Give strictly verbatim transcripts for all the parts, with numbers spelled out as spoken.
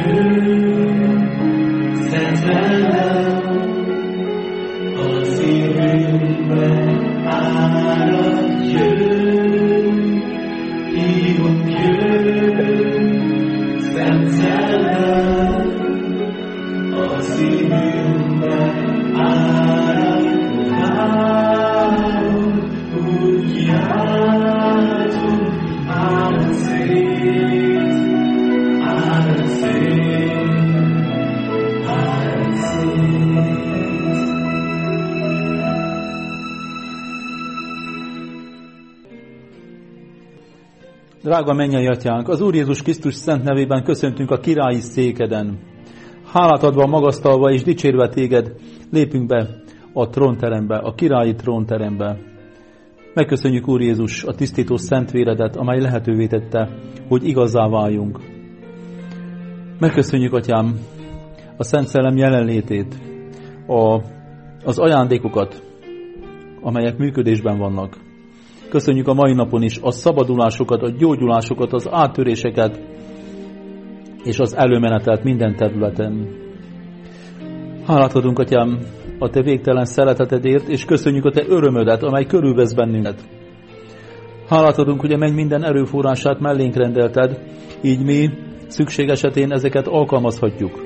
Drága mennyei Atyánk, az Úr Jézus Krisztus szent nevében köszöntünk a királyi székeden. Hálát adva, magasztalva és dicsérve téged, lépünk be a trónterembe, a királyi trónterembe. Megköszönjük, Úr Jézus, a tisztító szent véredet, amely lehetővé tette, hogy igazzá váljunk. Megköszönjük, Atyám, a Szent Szellem jelenlétét, a, az ajándékokat, amelyek működésben vannak. Köszönjük a mai napon is a szabadulásokat, a gyógyulásokat, az áttöréseket és az előmenetelt minden területen. Hálát adunk, Atyám, a Te végtelen szeretetedért, és köszönjük a Te örömödet, amely körülvesz bennünket. Hálát adunk, hogy a menny minden erőforrását mellénk rendelted, így mi szükség esetén ezeket alkalmazhatjuk.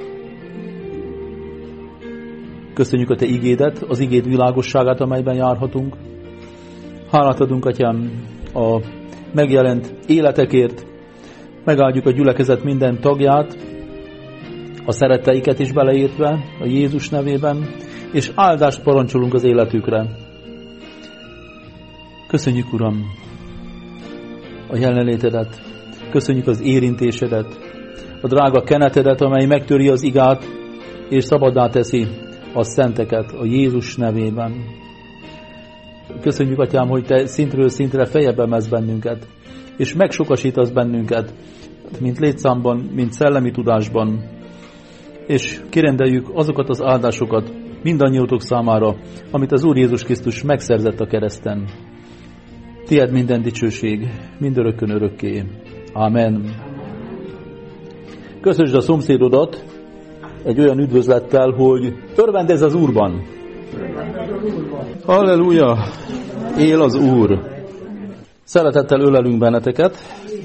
Köszönjük a Te igédet, az igéd világosságát, amelyben járhatunk. Hálát adunk, Atyám, a megjelent életekért, megáldjuk a gyülekezet minden tagját, a szeretteiket is beleértve, a Jézus nevében, és áldást parancsolunk az életükre. Köszönjük, Uram, a jelenlétedet, köszönjük az érintésedet, a drága kenetedet, amely megtöri az igát, és szabaddá teszi a szenteket a Jézus nevében. Köszönjük, Atyám, hogy Te szintről szintre feljebb emelsz bennünket, és megsokasítasz bennünket, mint létszámban, mint szellemi tudásban, és kirendeljük azokat az áldásokat mindannyiótok számára, amit az Úr Jézus Krisztus megszerzett a kereszten. Tied minden dicsőség, mindörökkön örökké. Amen. Köszönsd a szomszédodat egy olyan üdvözlettel, hogy örvendezz az Úrban. Halleluja! Él az Úr! Szeretettel ölelünk benneteket.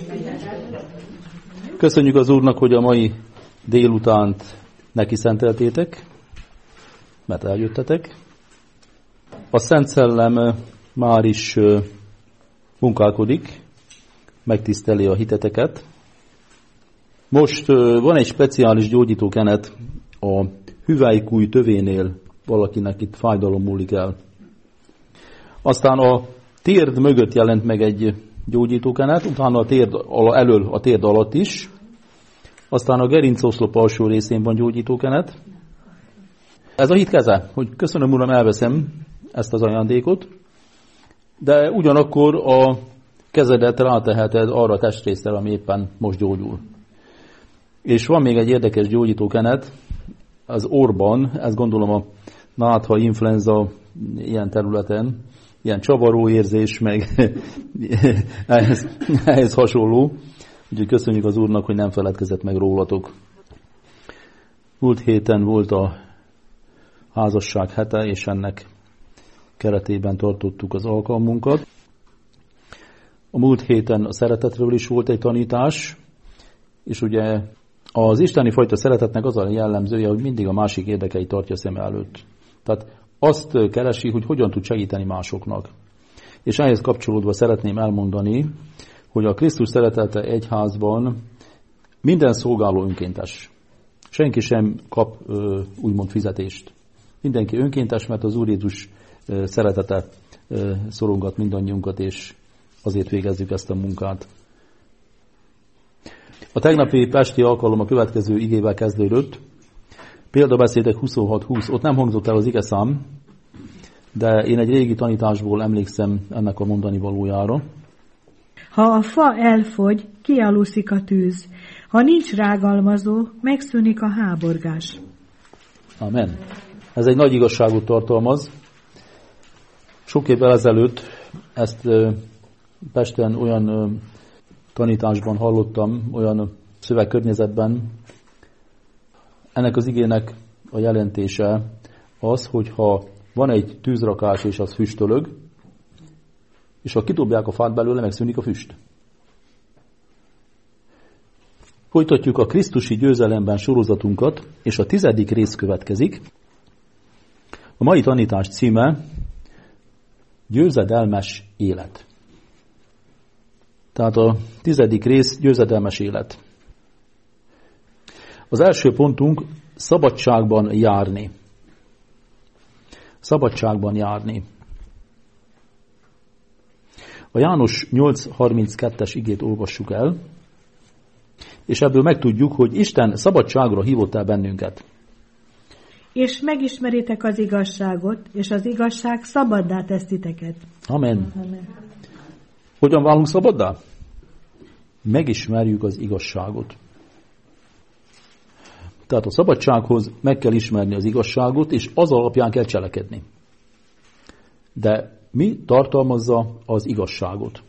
Köszönjük az Úrnak, hogy a mai délutánt neki szenteltétek, mert eljöttetek. A Szent Szellem már is munkálkodik, megtiszteli a hiteteket. Most van egy speciális gyógyítókenet a hüvelykúj tövénél, valakinek itt fájdalom múlik el. Aztán a térd mögött jelent meg egy gyógyítókenet, utána a térd elől a térd alatt is. Aztán a gerincoszlop alsó részén van gyógyítókenet. Ez a hit keze, hogy köszönöm, Uram, elveszem ezt az ajándékot, de ugyanakkor a kezedet ráteheted arra a testrészre, ami éppen most gyógyul. És van még egy érdekes gyógyítókenet, az orban, ezt gondolom a nátha, influenza ilyen területen, ilyen csavaró érzés, meg ehhez, ehhez hasonló. Úgyhogy köszönjük az Úrnak, hogy nem feledkezett meg rólatok. Múlt héten volt a házasság hete, és ennek keretében tartottuk az alkalmunkat. A múlt héten a szeretetről is volt egy tanítás, és ugye az isteni fajta szeretetnek az a jellemzője, hogy mindig a másik érdekeit tartja szem előtt. Tehát azt keresi, hogy hogyan tud segíteni másoknak. És ehhez kapcsolódva szeretném elmondani, hogy a Krisztus szeretete egyházban minden szolgáló önkéntes. Senki sem kap úgymond fizetést. Mindenki önkéntes, mert az Úr Jézus szeretete szorongat mindannyiunkat, és azért végezzük ezt a munkát. A tegnapi pesti alkalom a következő igével kezdődött. Példabeszédek huszonhat húsz. Ott nem hangzott el az igeszám, de én egy régi tanításból emlékszem ennek a mondani valójára. Ha a fa elfogy, kialuszik a tűz. Ha nincs rágalmazó, megszűnik a háborgás. Amen. Ez egy nagy igazságot tartalmaz. Sok évvel ezelőtt ezt Pesten olyan tanításban hallottam, olyan szövegkörnyezetben, Ennek az igének a jelentése az, hogyha van egy tűzrakás és az füstölög, és ha kidobják a fát belőle, megszűnik a füst. Folytatjuk a Krisztusi győzelemben sorozatunkat, és a tizedik rész következik. A mai tanítás címe Győzedelmes élet. Tehát a tizedik rész győzedelmes élet. Az első pontunk szabadságban járni. Szabadságban járni. A János nyolc harminckettes igét olvassuk el, és ebből megtudjuk, hogy Isten szabadságra hívott el bennünket. És megismeritek az igazságot, és az igazság szabaddá tesz titeket. Amen. Amen. Hogyan válunk szabaddá? Megismerjük az igazságot. Tehát a szabadsághoz meg kell ismerni az igazságot, és az alapján kell cselekedni. De mi tartalmazza az igazságot?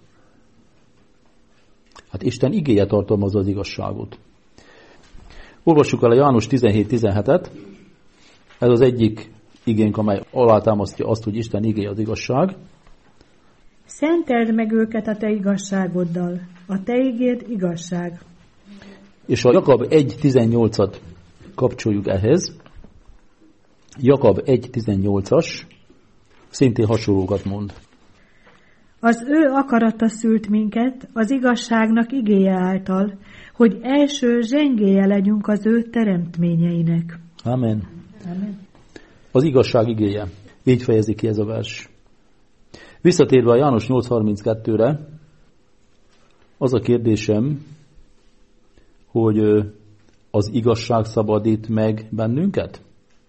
Hát Isten igéje tartalmazza az igazságot. Olvassuk el a János tizenhét tizenhetet. Ez az egyik igénk, amely alátámasztja azt, hogy Isten igéje az igazság. Szenteld meg őket a te igazságoddal. A te igéd igazság. És a Jakab egy tizennyolcat kapcsoljuk ehhez. Jakab egy tizennyolcas szintén hasonlókat mond. Az ő akarata szült minket az igazságnak igéje által, hogy első zsengéje legyünk az ő teremtményeinek. Amen. Amen. Az igazság igéje. Így fejezi ki ez a vers. Visszatérve a János nyolc harminckettőre, az a kérdésem, hogy az igazság szabadít meg bennünket?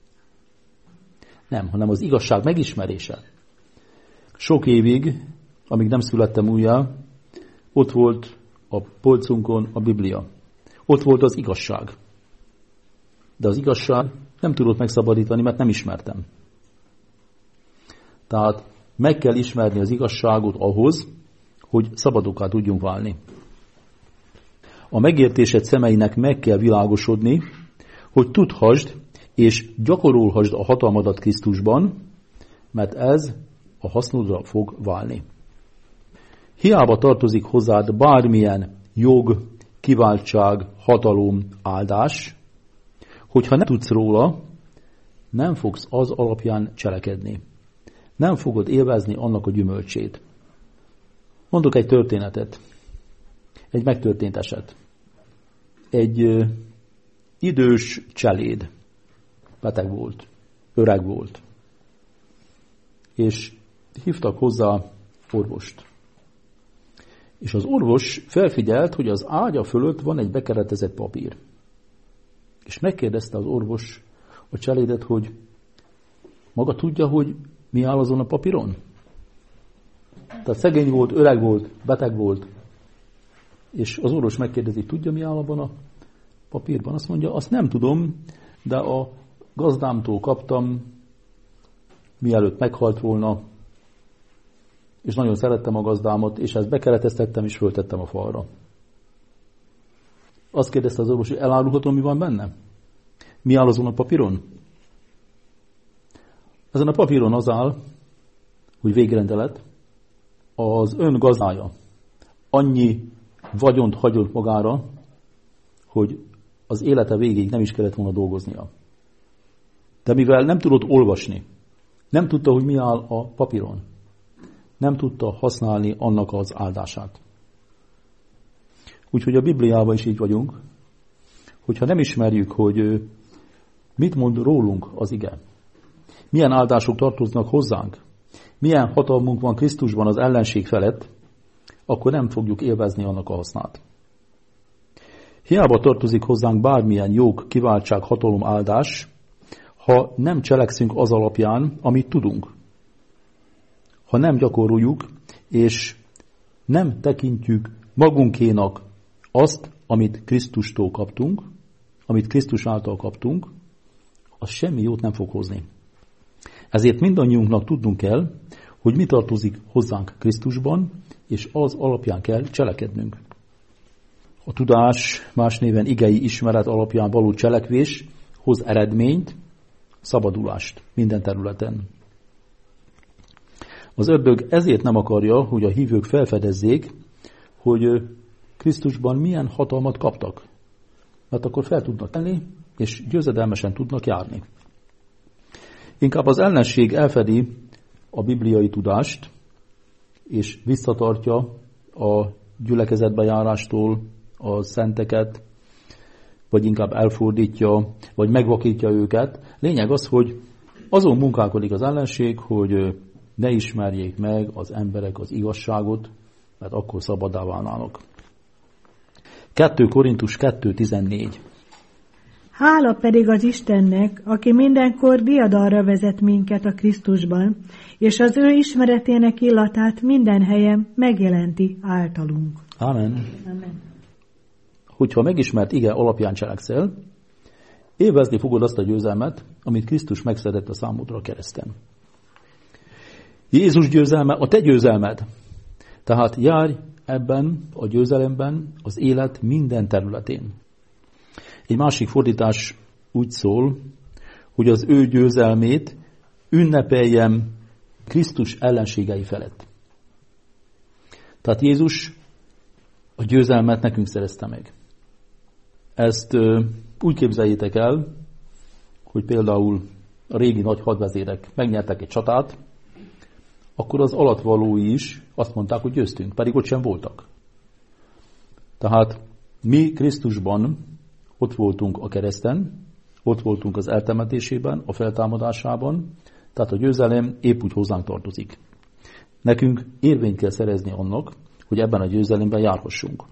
Nem, hanem az igazság megismerése. Sok évig, amíg nem születtem újjá, ott volt a polcunkon a Biblia. Ott volt az igazság. De az igazság nem tudott megszabadítani, mert nem ismertem. Tehát meg kell ismerni az igazságot ahhoz, hogy szabadokká tudjunk válni. A megértésed szemeinek meg kell világosodni, hogy tudhasd és gyakorolhasd a hatalmadat Krisztusban, mert ez a hasznodra fog válni. Hiába tartozik hozzád bármilyen jog, kiváltság, hatalom, áldás, hogyha nem tudsz róla, nem fogsz az alapján cselekedni. Nem fogod élvezni annak a gyümölcsét. Mondok egy történetet. Egy megtörtént eset. Egy ö, idős cseléd. Beteg volt. Öreg volt. És hívtak hozzá orvost. És az orvos felfigyelt, hogy az ágya fölött van egy bekeretezett papír. És megkérdezte az orvos a cselédet, hogy maga tudja, hogy mi áll azon a papíron? Tehát szegény volt, öreg volt, beteg volt. És az orvos megkérdezi, tudja, mi áll abban a papírban? Azt mondja, azt nem tudom, de a gazdámtól kaptam, mielőtt meghalt volna, és nagyon szerettem a gazdámat, és ezt bekereteztettem, és föltettem a falra. Azt kérdezte az orvos, hogy elárulhatom, mi van benne? Mi áll azon a papíron? Ezen a papíron az áll, hogy végrendelet, az ön gazdája annyi vagyont hagyott magára, hogy az élete végéig nem is kellett volna dolgoznia. De mivel nem tudott olvasni, nem tudta, hogy mi áll a papíron, nem tudta használni annak az áldását. Úgyhogy a Bibliában is így vagyunk, hogyha nem ismerjük, hogy mit mond rólunk az ige, milyen áldások tartoznak hozzánk, milyen hatalmunk van Krisztusban az ellenség felett, akkor nem fogjuk élvezni annak a hasznát. Hiába tartozik hozzánk bármilyen jog, kiváltság, hatalom, áldás, ha nem cselekszünk az alapján, amit tudunk. Ha nem gyakoroljuk, és nem tekintjük magunkénak azt, amit Krisztustól kaptunk, amit Krisztus által kaptunk, az semmi jót nem fog hozni. Ezért mindannyiunknak tudnunk kell, hogy mi tartozik hozzánk Krisztusban, és az alapján kell cselekednünk. A tudás, más néven igei ismeret alapján való cselekvés hoz eredményt, szabadulást minden területen. Az ördög ezért nem akarja, hogy a hívők felfedezzék, hogy Krisztusban milyen hatalmat kaptak. Mert akkor fel tudnak tenni, és győzedelmesen tudnak járni. Inkább az ellenség elfedi a bibliai tudást, és visszatartja a gyülekezetbe járástól a szenteket, vagy inkább elfordítja, vagy megvakítja őket. Lényeg az, hogy azon munkálkodik az ellenség, hogy ne ismerjék meg az emberek az igazságot, mert akkor szabaddá válnának. kettő Korintus kettő tizennégy. Hála pedig az Istennek, aki mindenkor diadalra vezet minket a Krisztusban, és az ő ismeretének illatát minden helyen megjelenti általunk. Amen. Amen. Hogyha megismert ige alapján cselekszel, élvezni fogod azt a győzelmet, amit Krisztus megszedett a számodra a kereszten. Jézus győzelme a te győzelmed. Tehát járj ebben a győzelemben az élet minden területén. Egy másik fordítás úgy szól, hogy az ő győzelmét ünnepeljem Krisztus ellenségei felett. Tehát Jézus a győzelmet nekünk szerezte meg. Ezt úgy képzeljétek el, hogy például a régi nagy hadvezérek megnyertek egy csatát, akkor az alattvalói is azt mondták, hogy győztünk, pedig ott sem voltak. Tehát mi Krisztusban ott voltunk a kereszten, ott voltunk az eltemetésében, a feltámadásában, tehát a győzelem épp úgy hozzánk tartozik. Nekünk érvényt kell szerezni annak, hogy ebben a győzelemben járhassunk.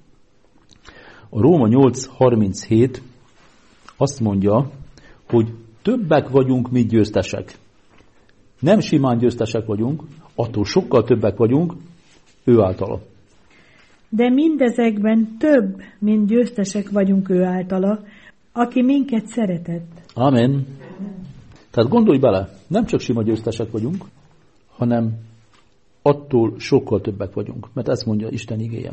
A Róma nyolc harminchét azt mondja, hogy többek vagyunk, mint győztesek. Nem simán győztesek vagyunk, attól sokkal többek vagyunk, ő általa. De mindezekben több, mint győztesek vagyunk ő általa, aki minket szeretett. Amen. Tehát gondolj bele, nem csak sima győztesek vagyunk, hanem attól sokkal többek vagyunk, mert ezt mondja Isten igéje.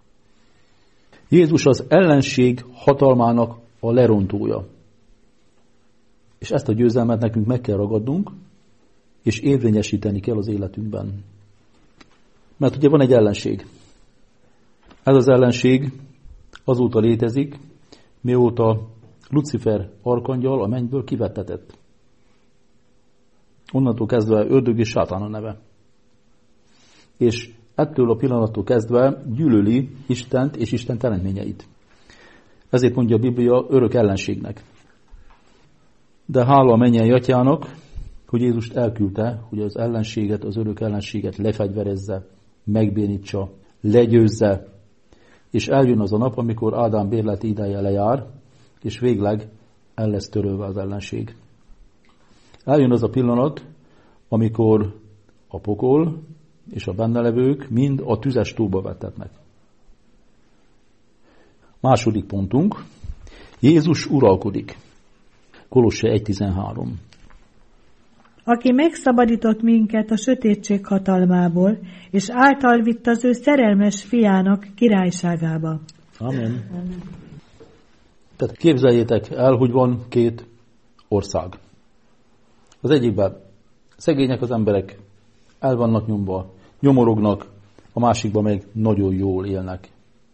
Jézus az ellenség hatalmának a lerontója. És ezt a győzelmet nekünk meg kell ragadnunk, és érvényesíteni kell az életünkben. Mert ugye van egy ellenség. Ez az ellenség azóta létezik, mióta Lucifer arkangyal a mennyből kivettetett. Onnantól kezdve ördög és sátán a neve. És ettől a pillanattól kezdve gyűlöli Istent és Isten teremtményeit. Ezért mondja a Biblia örök ellenségnek. De hála a mennyei atyának, hogy Jézust elküldte, hogy az ellenséget, az örök ellenséget lefegyverezze, megbénítsa, legyőzze, és eljön az a nap, amikor Ádám bérleti ideje lejár, és végleg el lesz törölve az ellenség. Eljön az a pillanat, amikor a pokol és a benne levők mind a tüzes tóba vettetnek. Második pontunk. Jézus uralkodik. Kolosse egy tizenhárom. Aki megszabadított minket a sötétség hatalmából, és által vitt az ő szerelmes fiának királyságába. Amen. Amen. Tehát képzeljétek el, hogy van két ország. Az egyikben szegények az emberek, el vannak nyomva, nyomorognak, a másikban meg nagyon jól élnek.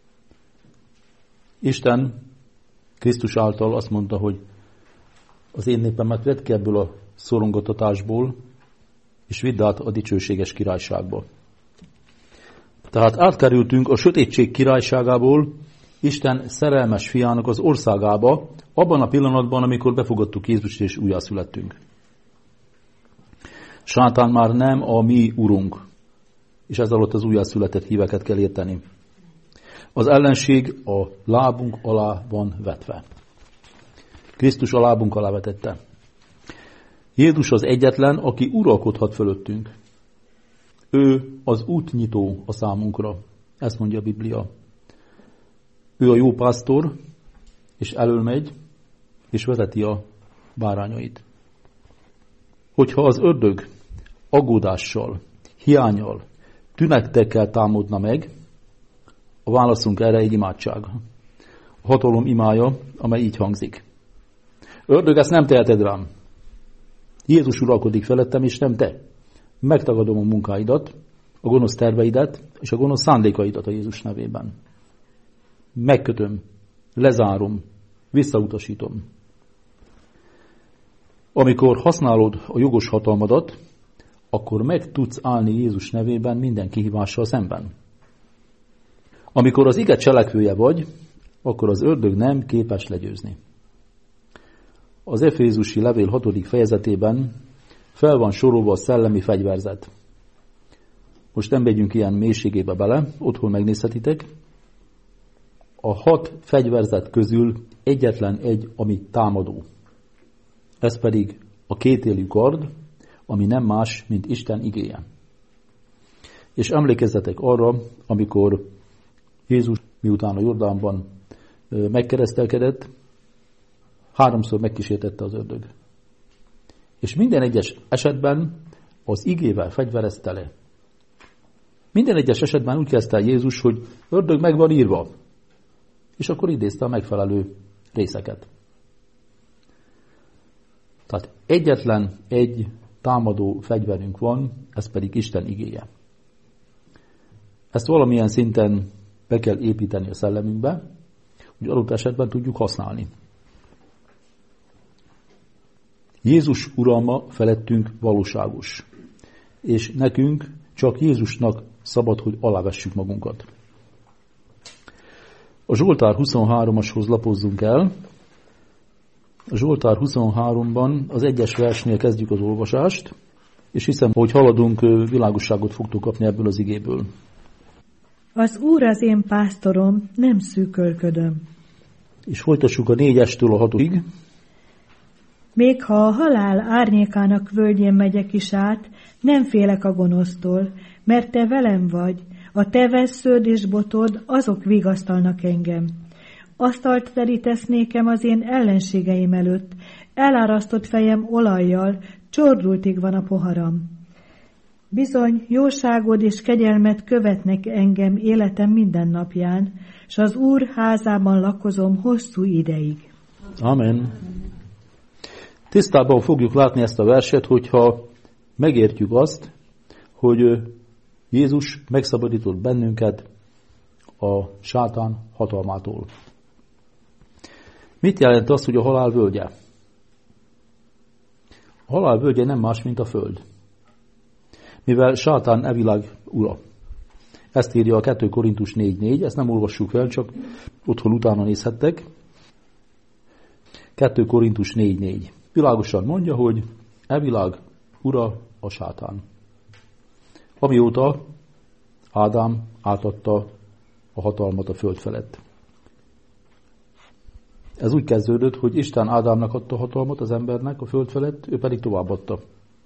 Isten Krisztus által azt mondta, hogy az én népemet vedd ki ebből a szorongatatásból, és vidd át a dicsőséges királyságba. Tehát átkerültünk a sötétség királyságából Isten szerelmes fiának az országába, abban a pillanatban, amikor befogadtuk Jézust és újjászülettünk. Sátán már nem a mi urunk, és ez alatt az újjászületett híveket kell érteni. Az ellenség a lábunk alá van vetve. Krisztus a lábunk alá vetette. Jézus az egyetlen, aki uralkodhat fölöttünk. Ő az útnyitó a számunkra. Ezt mondja a Biblia. Ő a jó pásztor, és elől megy, és vezeti a bárányait. Hogyha az ördög aggódással, hiánnyal, tünetekkel támadna meg, a válaszunk erre egy imádság. A hatalom imája, amely így hangzik. Ördög, ezt nem teheted rám. Jézus uralkodik felettem, és nem te. Megtagadom a munkáidat, a gonosz terveidet, és a gonosz szándékaidat a Jézus nevében. Megkötöm, lezárom, visszautasítom. Amikor használod a jogos hatalmadat, akkor meg tudsz állni Jézus nevében minden kihívással szemben. Amikor az ige cselekvője vagy, akkor az ördög nem képes legyőzni. Az Efézusi levél hatodik fejezetében fel van sorolva a szellemi fegyverzet. Most nem megyünk ilyen mélységébe bele, otthon megnézhetitek. A hat fegyverzet közül egyetlen egy, ami támadó. Ez pedig a kétélű kard, ami nem más, mint Isten igéje. És emlékezzetek arra, amikor Jézus miután a Jordánban megkeresztelkedett, háromszor megkísértette az ördög. És minden egyes esetben az igével fegyverezte le. Minden egyes esetben úgy kezdte Jézus, hogy ördög, meg van írva. És akkor idézte a megfelelő részeket. Tehát egyetlen egy támadó fegyverünk van, ez pedig Isten igéje. Ezt valamilyen szinten be kell építeni a szellemünkbe, hogy adott esetben tudjuk használni. Jézus uralma felettünk valóságos, és nekünk csak Jézusnak szabad, hogy alávessük magunkat. A Zsoltár huszonhármashoz lapozzunk el. A Zsoltár huszonháromban az egyes versnél kezdjük az olvasást, és hiszem, hogy haladunk, világosságot fogtok kapni ebből az igéből. Az Úr az én pásztorom, nem szűkölködöm. És folytassuk a négyestől a hatodig. Még ha a halál árnyékának völgyén megyek is át, nem félek a gonosztól, mert te velem vagy, a te vessződ és botod, azok vigasztalnak engem. Asztalt terítesz nékem az én ellenségeim előtt, elárasztott fejem olajjal, csordultig van a poharam. Bizony, jóságod és kegyelmet követnek engem életem minden napján, s az Úr házában lakozom hosszú ideig. Amen. Tisztában fogjuk látni ezt a verset, hogyha megértjük azt, hogy Jézus megszabadított bennünket a sátán hatalmától. Mit jelent az, hogy a halál völgye? A halál völgye nem más, mint a föld. Mivel sátán e világ ura. Ezt írja a kettő Korintus négy négy, ezt nem olvassuk fel, csak otthon utána nézhettek. kettő Korintus négy négy. Világosan mondja, hogy e világ ura a sátán. Amióta Ádám átadta a hatalmat a föld felett. Ez úgy kezdődött, hogy Isten Ádámnak adta hatalmat az embernek a föld felett, ő pedig továbbadta.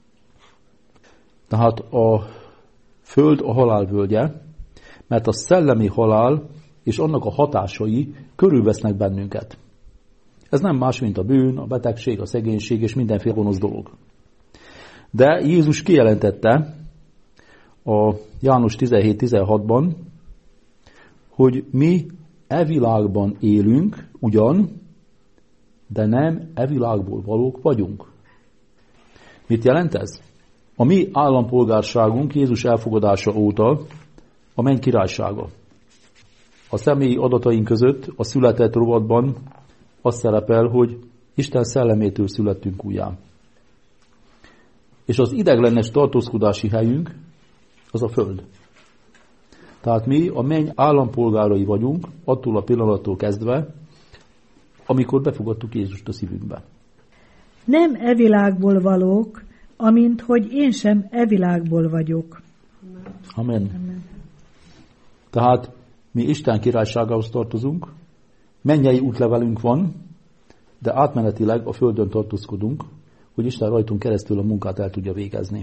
Tehát a föld a halál völgye, mert a szellemi halál és annak a hatásai körülvesznek bennünket. Ez nem más, mint a bűn, a betegség, a szegénység és mindenféle gonosz dolog. De Jézus kijelentette a János tizenhét tizenhatban, hogy mi e világban élünk ugyan, de nem e világból valók vagyunk. Mit jelent ez? A mi állampolgárságunk Jézus elfogadása óta a menny királysága. A személyi adataink között a született rovatban az szerepel, hogy Isten szellemétől születtünk újjá. És az ideiglenes tartózkodási helyünk az a föld. Tehát mi a menny állampolgárai vagyunk attól a pillanattól kezdve, amikor befogadtuk Jézust a szívünkbe. Nem e világból valók, amint hogy én sem e világból vagyok. Amen. Amen. Tehát mi Isten királyságához tartozunk, mennyei útlevelünk van, de átmenetileg a földön tartózkodunk, hogy Isten rajtunk keresztül a munkát el tudja végezni.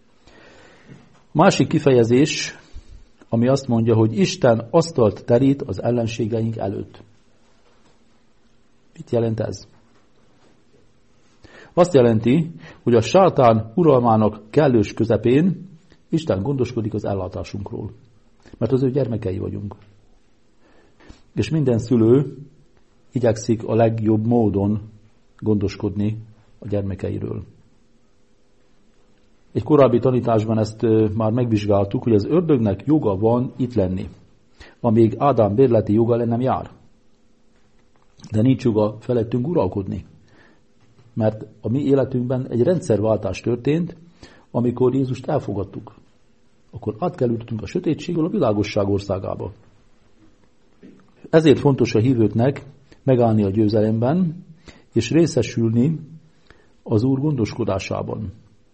Másik kifejezés, ami azt mondja, hogy Isten asztalt terít az ellenségeink előtt. Mit jelent ez? Azt jelenti, hogy a sátán uralmának kellős közepén Isten gondoskodik az ellátásunkról. Mert az ő gyermekei vagyunk. És minden szülő igyekszik a legjobb módon gondoskodni a gyermekeiről. Egy korábbi tanításban ezt már megvizsgáltuk, hogy az ördögnek joga van itt lenni, amíg Ádám bérleti joga le nem jár. De nincs joga felettünk uralkodni. Mert a mi életünkben egy rendszerváltás történt, amikor Jézust elfogadtuk. Akkor átkerültünk a sötétségből a világosság országába. Ezért fontos a hívőknek megállni a győzelemben, és részesülni az Úr gondoskodásában.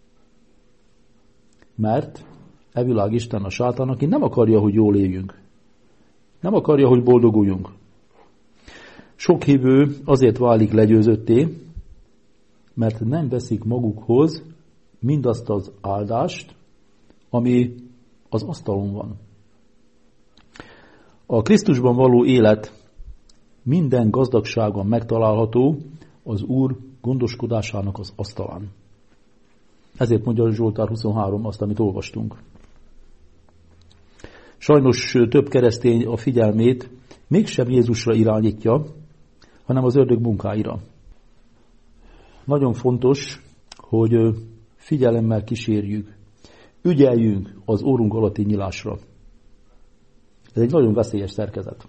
Mert e világ Isten a sátán, aki nem akarja, hogy jól éljünk. Nem akarja, hogy boldoguljunk. Sok hívő azért válik legyőzötté, mert nem veszik magukhoz mindazt az áldást, ami az asztalon van. A Krisztusban való élet minden gazdagságon megtalálható az Úr gondoskodásának az asztalán. Ezért mondja Zsoltár huszonhárom azt, amit olvastunk. Sajnos több keresztény a figyelmét mégsem Jézusra irányítja, hanem az ördög munkáira. Nagyon fontos, hogy figyelemmel kísérjük, ügyeljünk az órunk alatti nyilásra. Ez egy nagyon veszélyes szerkezet.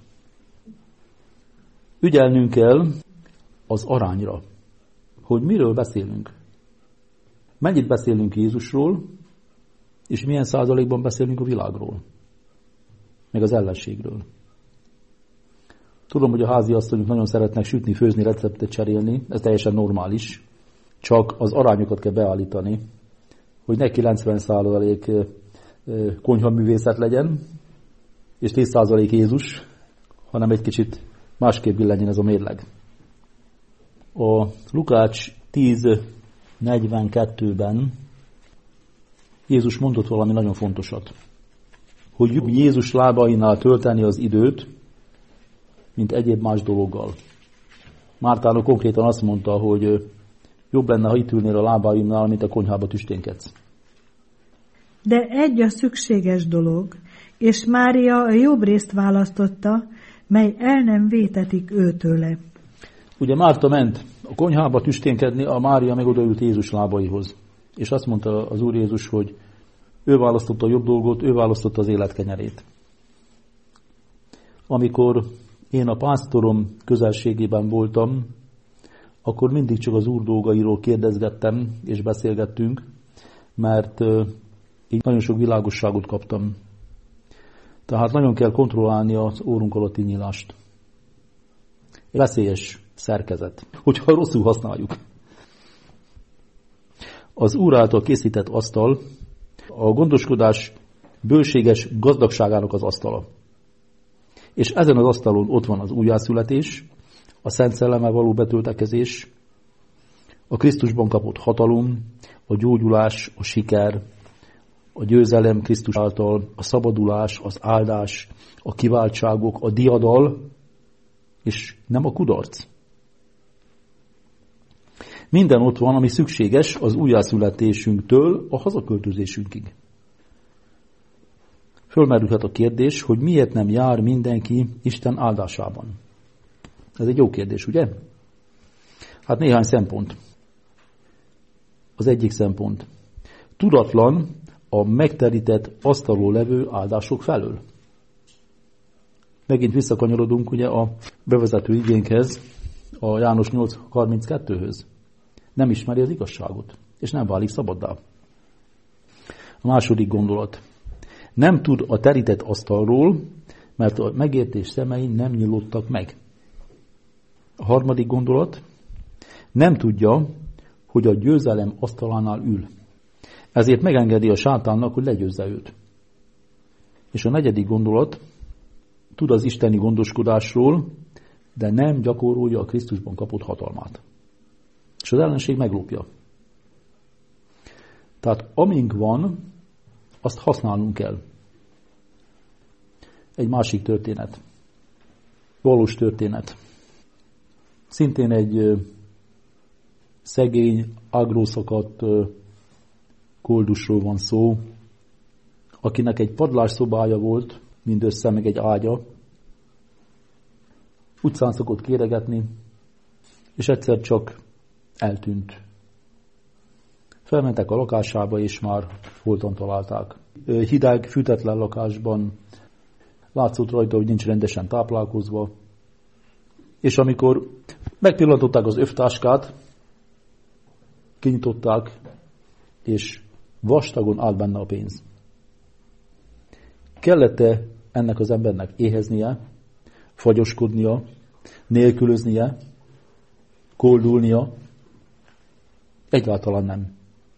Ügyelnünk kell az arányra, hogy miről beszélünk. Mennyit beszélünk Jézusról, és milyen százalékban beszélünk a világról, meg az ellenségről. Tudom, hogy a háziasszonyok nagyon szeretnek sütni, főzni, receptet cserélni, ez teljesen normális, csak az arányokat kell beállítani, hogy ne kilencven százalék konyhaművészet legyen, és tíz százalék Jézus, hanem egy kicsit másképp billenjen ez a mérleg. A Lukács tíz negyvenkettőben Jézus mondott valami nagyon fontosat, hogy Jézus lábainál tölteni az időt, mint egyéb más dologgal. Mártának konkrétan azt mondta, hogy jobb lenne, ha itt ülnél a lábaimnál, mint a konyhába tüsténkedsz. De egy a szükséges dolog, és Mária a jobb részt választotta, mely el nem vétetik őtőle. Ugye Márta ment a konyhába tüsténkedni, a Mária meg odaült Jézus lábaihoz. És azt mondta az Úr Jézus, hogy ő választotta a jobb dolgot, ő választotta az élet kenyerét. Amikor én a pásztorom közelségében voltam, akkor mindig csak az Úr dolgairól kérdezgettem és beszélgettünk, mert így nagyon sok világosságot kaptam. Tehát nagyon kell kontrollálni az órunk alatti nyílást. Veszélyes szerkezet, hogyha rosszul használjuk. Az Úr által készített asztal a gondoskodás bőséges gazdagságának az asztala. És ezen az asztalon ott van az újjászületés, a Szent Szellemmel való betöltekezés, a Krisztusban kapott hatalom, a gyógyulás, a siker, a győzelem Krisztus által, a szabadulás, az áldás, a kiváltságok, a diadal, és nem a kudarc. Minden ott van, ami szükséges az újjászületésünktől a hazaköltözésünkig. Fölmerülhet a kérdés, hogy miért nem jár mindenki Isten áldásában. Ez egy jó kérdés, ugye? Hát néhány szempont. Az egyik szempont. Tudatlan a megterített asztalon levő áldások felől. Megint visszakanyarodunk ugye a bevezető igénkhez, a János nyolc harminckettőhöz. Nem ismeri az igazságot, és nem válik szabaddá. A második gondolat. Nem tud a terített asztalról, mert a megértés szemei nem nyílottak meg. A harmadik gondolat. Nem tudja, hogy a győzelem asztalánál ül. Ezért megengedi a sátánnak, hogy legyőzze őt. És a negyedik gondolat. Tud az isteni gondoskodásról, de nem gyakorolja a Krisztusban kapott hatalmát. És az ellenség meglopja. Tehát amink van, azt használnunk kell. Egy másik történet. Valós történet. Szintén egy szegény, agrószakadt koldusról van szó, akinek egy padlásszobája volt, mindössze meg egy ágya. Utcán szokott kéregetni, és egyszer csak eltűnt. Felmentek a lakásába, és már holtan találták. Hideg, fűtetlen lakásban, látszott rajta, hogy nincs rendesen táplálkozva. És amikor megpillantották az övtáskát, kinyitották, és vastagon állt benne a pénz. Kellett-e ennek az embernek éheznie, fagyoskodnia, nélkülöznie, koldulnia? Egyáltalán nem.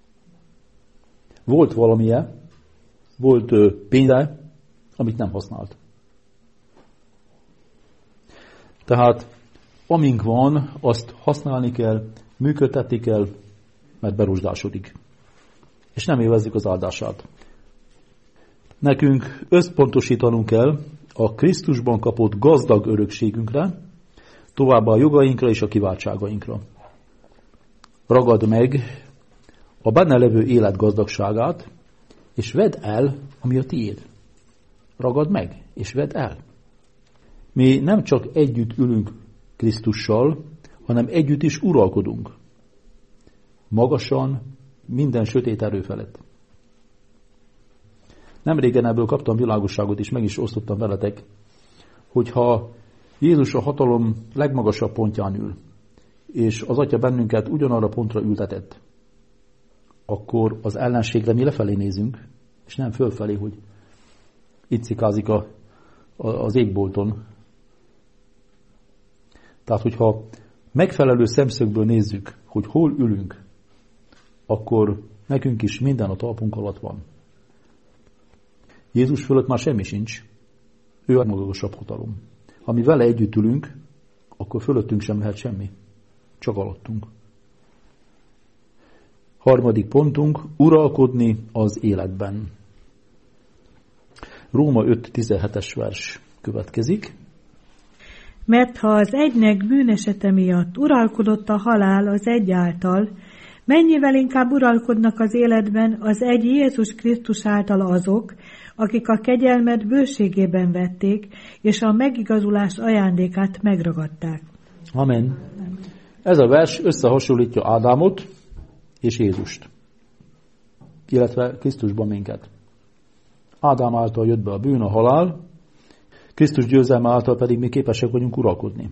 Volt valamije, volt pénze, amit nem használt. Tehát amink van, azt használni kell, működtetni kell, mert berúzsdásodik. És nem élvezzük az áldását. Nekünk összpontosítanunk kell a Krisztusban kapott gazdag örökségünkre, továbbá a jogainkra és a kiváltságainkra. Ragad meg a benne levő élet gazdagságát, és vedd el, ami a tiéd. Ragad meg, és vedd el. Mi nem csak együtt ülünk Krisztussal, hanem együtt is uralkodunk. Magasan, minden sötét erő felett. Nem régen ebből kaptam világosságot, és meg is osztottam veletek, hogyha Jézus a hatalom legmagasabb pontján ül, és az Atya bennünket ugyanarra pontra ültetett, akkor az ellenségre mi lefelé nézünk, és nem fölfelé, hogy itt szikázik a, a, az égbolton. Tehát, hogyha megfelelő szemszögből nézzük, hogy hol ülünk, akkor nekünk is minden a talpunk alatt van. Jézus fölött már semmi sincs. Ő a magasabb hatalom. Ha mi vele együtt ülünk, akkor fölöttünk sem lehet semmi. Csak alattunk. Harmadik pontunk, uralkodni az életben. Róma öt tizenhetes vers következik. Mert ha az egynek bűnesete miatt uralkodott a halál az egy által, mennyivel inkább uralkodnak az életben az egy Jézus Krisztus által azok, akik a kegyelmet bőségében vették, és a megigazulás ajándékát megragadták. Amen. Ez a vers összehasonlítja Ádámot és Jézust, illetve Krisztusban minket. Ádám által jött be a bűn, a halál, Krisztus győzelme által pedig mi képesek vagyunk uralkodni.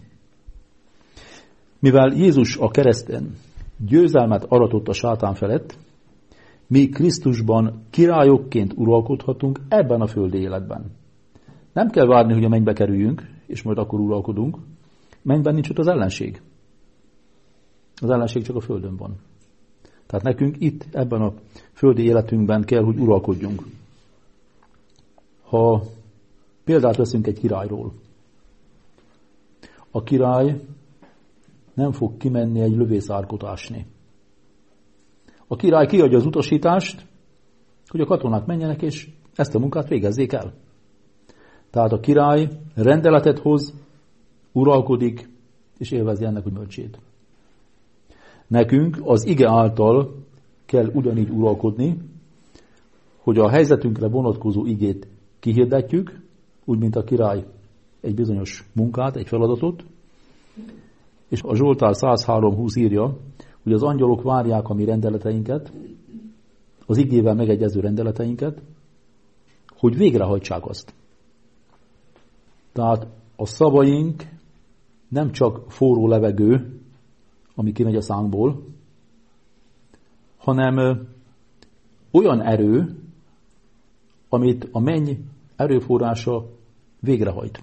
Mivel Jézus a kereszten győzelmet aratott a sátán felett, mi Krisztusban királyokként uralkodhatunk ebben a földi életben. Nem kell várni, hogy a mennybe kerüljünk, és majd akkor uralkodunk. Mennyben nincs ott az ellenség. Az ellenség csak a földön van. Tehát nekünk itt, ebben a földi életünkben kell, hogy uralkodjunk. Ha példát veszünk egy királyról, a király nem fog kimenni egy lövészárkot ásni. A király kiadja az utasítást, hogy a katonák menjenek, és ezt a munkát végezzék el. Tehát a király rendeletet hoz, uralkodik, és élvezi ennek a gyümölcsét. Nekünk az ige által kell ugyanígy uralkodni, hogy a helyzetünkre vonatkozó igét kihirdetjük, úgy, mint a király egy bizonyos munkát, egy feladatot, és a Zsoltár száz három húsz írja, hogy az angyalok várják a mi rendeleteinket, az igével megegyező rendeleteinket, hogy végrehajtsák azt. Tehát a szavaink nem csak forró levegő, ami kimegy a szánkból, hanem olyan erő, amit a menny erőforrása végrehajt.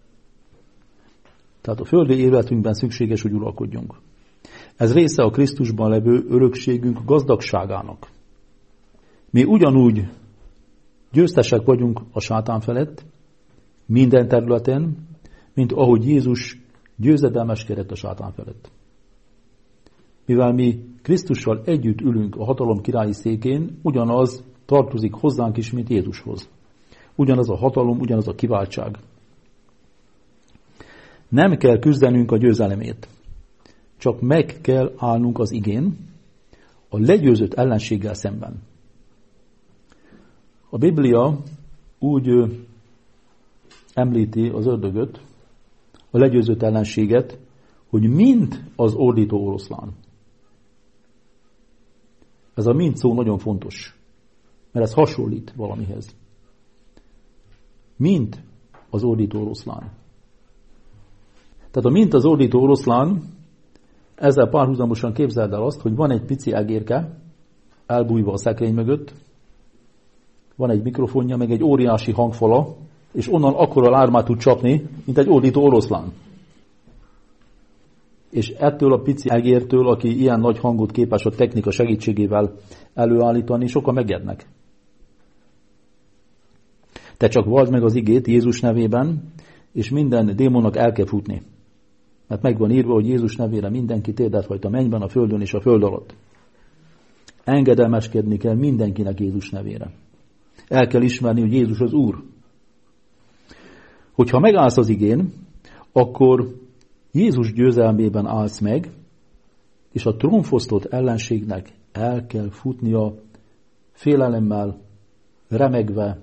Tehát a földi életünkben szükséges, hogy uralkodjunk. Ez része a Krisztusban levő örökségünk gazdagságának. Mi ugyanúgy győztesek vagyunk a sátán felett, minden területen, mint ahogy Jézus győzedelmeskedett a sátán felett. Mivel mi Krisztussal együtt ülünk a hatalom királyi székén, ugyanaz tartozik hozzánk is, mint Jézushoz. Ugyanaz a hatalom, ugyanaz a kiváltság. Nem kell küzdenünk a győzelemért, csak meg kell állnunk az igén, a legyőzött ellenséggel szemben. A Biblia úgy említi az ördögöt, a legyőzött ellenséget, hogy mint az ordító oroszlán. Ez a mint szó nagyon fontos, mert ez hasonlít valamihez. Mint az ordító oroszlán. Tehát a mint az ordító oroszlán, ezzel párhuzamosan képzeld el azt, hogy van egy pici egérke, elbújva a szekrény mögött, van egy mikrofonja, meg egy óriási hangfala, és onnan akkora lármát tud csapni, mint egy ordító oroszlán. És ettől a pici egértől, aki ilyen nagy hangot képes a technika segítségével előállítani, sokan megijednek. Te csak vald meg az igét Jézus nevében, és minden démonnak el kell futni. Mert meg van írva, hogy Jézus nevére mindenki térdet hajt a mennyben, a földön és a föld alatt. Engedelmeskedni kell mindenkinek Jézus nevére. El kell ismerni, hogy Jézus az Úr. Hogyha megállsz az igén, akkor Jézus győzelmében állsz meg, és a trónfosztott ellenségnek el kell futnia félelemmel, remegve.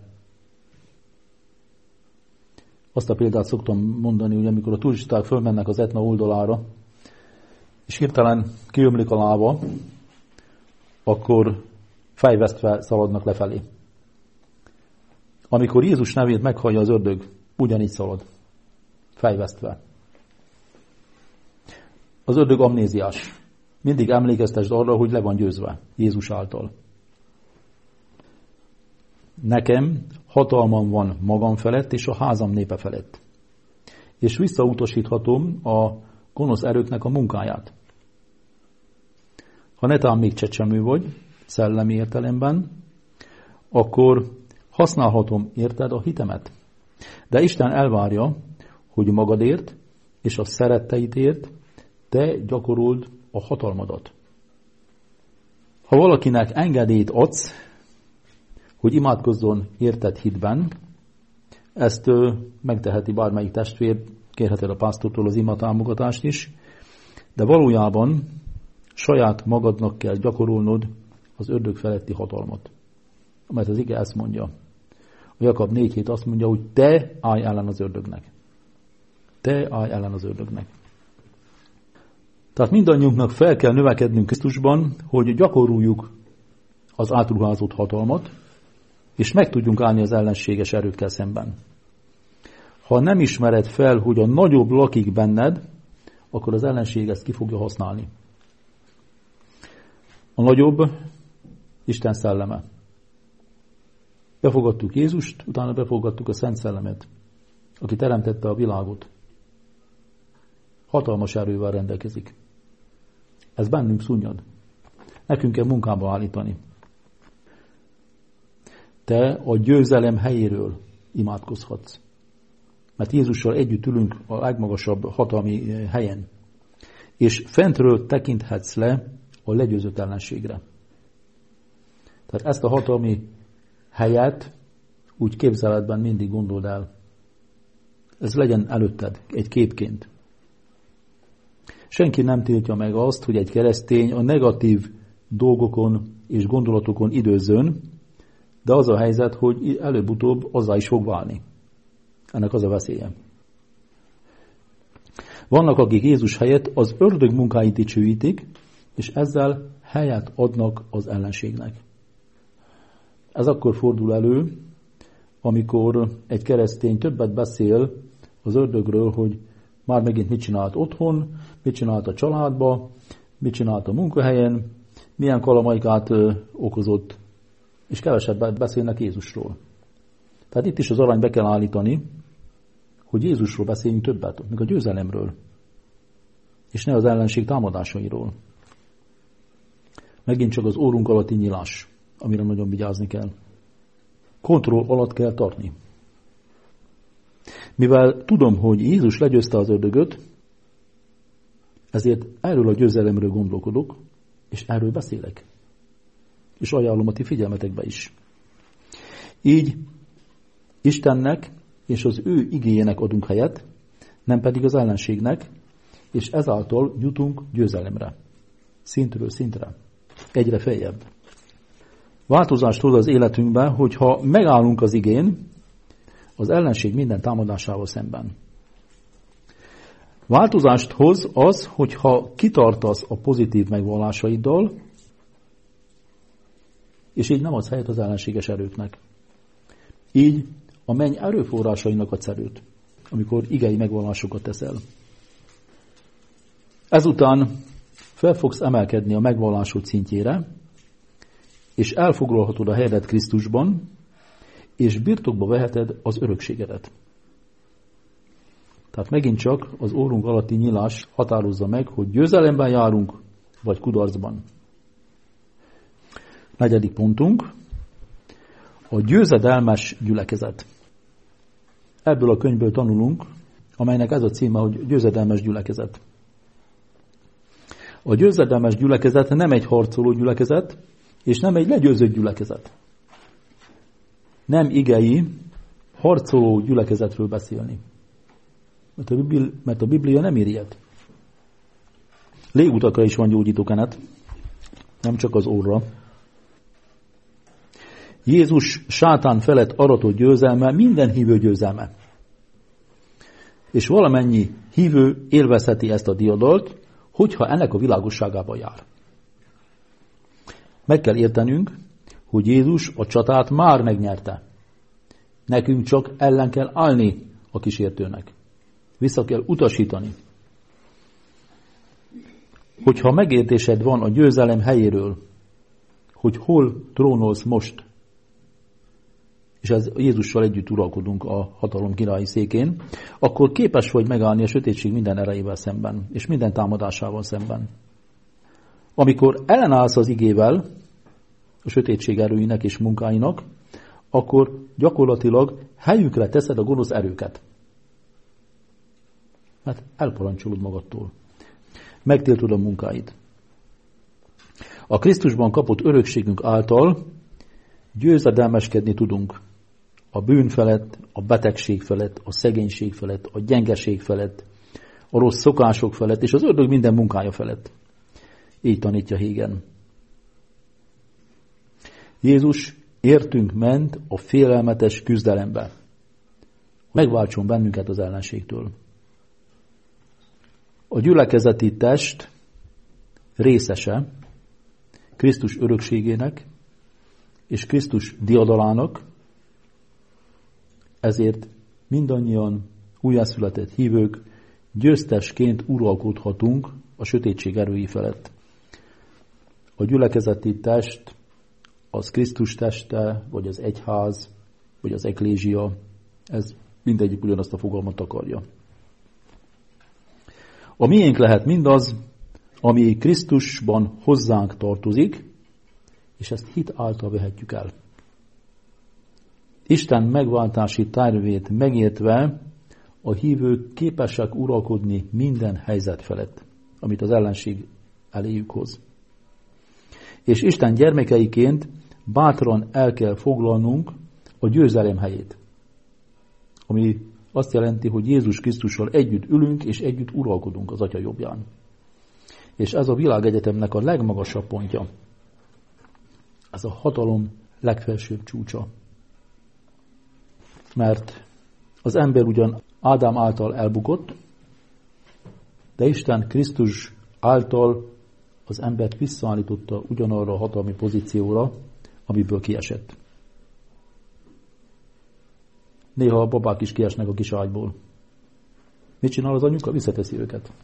Azt a példát szoktam mondani, hogy amikor a turisták fölmennek az Etna oldalára, és hirtelen kiömlik a lába, akkor fejvesztve szaladnak lefelé. Amikor Jézus nevét meghallja az ördög, ugyanígy szalad, fejvesztve. Az ördög amnéziás. Mindig emlékeztesd arra, hogy le van győzve Jézus által. Nekem hatalmam van magam felett és a házam népe felett. És visszautasíthatom a gonosz erőknek a munkáját. Ha netán még csecsemő vagy, szellemi értelemben, akkor használhatom, érted, a hitemet. De Isten elvárja, hogy magadért és a szeretteidért te gyakorold a hatalmadat. Ha valakinek engedélyt adsz, hogy imádkozzon érted hitben, ezt megteheti bármelyik testvér, kérheted a pásztortól az imatámogatást is, de valójában saját magadnak kell gyakorolnod az ördög feletti hatalmat. Mert az ige ezt mondja. A Jakab négy hét azt mondja, hogy te állj ellen az ördögnek. Te állj ellen az ördögnek. Tehát mindannyiunknak fel kell növekednünk Krisztusban, hogy gyakoroljuk az átruházott hatalmat, és meg tudjunk állni az ellenséges erőkkel szemben. Ha nem ismered fel, hogy a nagyobb lakik benned, akkor az ellenség ezt ki fogja használni. A nagyobb Isten szelleme. Befogadtuk Jézust, utána befogadtuk a Szent Szellemet, aki teremtette a világot. Hatalmas erővel rendelkezik. Ez bennünk szunnyad. Nekünk kell munkába állítani. Te a győzelem helyéről imádkozhatsz. Mert Jézussal együtt ülünk a legmagasabb hatalmi helyen. És fentről tekinthetsz le a legyőzött ellenségre. Tehát ezt a hatalmi helyet úgy képzeletben mindig gondold el. Ez legyen előtted egy képként. Senki nem tiltja meg azt, hogy egy keresztény a negatív dolgokon és gondolatokon időzzön, de az a helyzet, hogy előbb-utóbb azzá is fog válni. Ennek az a veszélye. Vannak, akik Jézus helyett az ördög munkáit dicsőítik, és ezzel helyet adnak az ellenségnek. Ez akkor fordul elő, amikor egy keresztény többet beszél az ördögről, hogy már megint mit csinált otthon, mit csinált a családba, mit csinált a munkahelyen, milyen kalamajkát okozott, és kevesebbet beszélnek Jézusról. Tehát itt is az arany be kell állítani, hogy Jézusról beszéljünk többet, még a győzelemről, és ne az ellenség támadásairól. Megint csak az órunk alatti nyilás, amire nagyon vigyázni kell. Kontroll alatt kell tartni. Mivel tudom, hogy Jézus legyőzte az ördögöt, ezért erről a győzelemről gondolkodok, és erről beszélek. És ajánlom a ti figyelmetekbe is. Így Istennek és az ő igéjének adunk helyet, nem pedig az ellenségnek, és ezáltal jutunk győzelemre. Szintről szintre. Egyre feljebb. Változást hoz az életünkbe, hogyha megállunk az igén, az ellenség minden támadásával szemben. Változást hoz az, hogyha kitartasz a pozitív megvallásaiddal, és így nem adsz helyet az ellenséges erőknek. Így a menny erőforrásainak adsz erőt, amikor igei megvallásokat teszel. Ezután fel fogsz emelkedni a megvallásod szintjére, és elfoglalhatod a helyedet Krisztusban, és birtokba veheted az örökségedet. Tehát megint csak az órunk alatti nyílás határozza meg, hogy győzelemben járunk, vagy kudarcban. Negyedik pontunk, a győzedelmes gyülekezet. Ebből a könyvből tanulunk, amelynek ez a címe, hogy győzedelmes gyülekezet. A győzedelmes gyülekezet nem egy harcoló gyülekezet, és nem egy legyőzött gyülekezet. Nem igei, harcoló gyülekezetről beszélni. Mert a, Biblia, mert a Biblia nem ír ilyet. Légutakra is van gyógyítókenet, nem csak az orra. Jézus sátán felett aratott győzelme minden hívő győzelme. És valamennyi hívő élvezheti ezt a diadalt, hogyha ennek a világosságában jár. Meg kell értenünk, hogy Jézus a csatát már megnyerte. Nekünk csak ellen kell állni a kísértőnek. Vissza kell utasítani. Hogyha megértésed van a győzelem helyéről, hogy hol trónolsz most, és ez Jézussal együtt uralkodunk a hatalom királyi székén, akkor képes vagy megállni a sötétség minden erejével szemben, és minden támadásával szemben. Amikor ellenállsz az igével, a sötétség erőinek és munkáinak, akkor gyakorlatilag helyükre teszed a gonosz erőket. Mert elparancsolod magadtól. Megtiltod a munkáid. A Krisztusban kapott örökségünk által győzedelmeskedni tudunk. A bűn felett, a betegség felett, a szegénység felett, a gyengeség felett, a rossz szokások felett, és az ördög minden munkája felett. Így tanítja Hégen. Jézus értünk ment a félelmetes küzdelembe. Megváltson bennünket az ellenségtől. A gyülekezeti test részese Krisztus örökségének és Krisztus diadalának, ezért mindannyian újjászületett hívők győztesként uralkodhatunk a sötétség erői felett. A gyülekezeti test az Krisztus teste, vagy az egyház, vagy az eklézsia, ez mindegyik ugyanazt a fogalmat akarja. A miénk lehet mindaz, ami Krisztusban hozzánk tartozik, és ezt hit által vehetjük el. Isten megváltási tervét megértve a hívők képesek uralkodni minden helyzet felett, amit az ellenség eléjük hoz. És Isten gyermekeiként bátran el kell foglalnunk a győzelem helyét, ami azt jelenti, hogy Jézus Krisztussal együtt ülünk és együtt uralkodunk az Atya jobbján. És ez a világegyetemnek a legmagasabb pontja. Ez a hatalom legfelsőbb csúcsa. Mert az ember ugyan Ádám által elbukott, de Isten Krisztus által az embert visszaállította ugyanarra a hatalmi pozícióra, amiből kiesett. Néha a babák is kiesnek a kis ágyból. Mit csinál az anyuka? Visszateszi őket.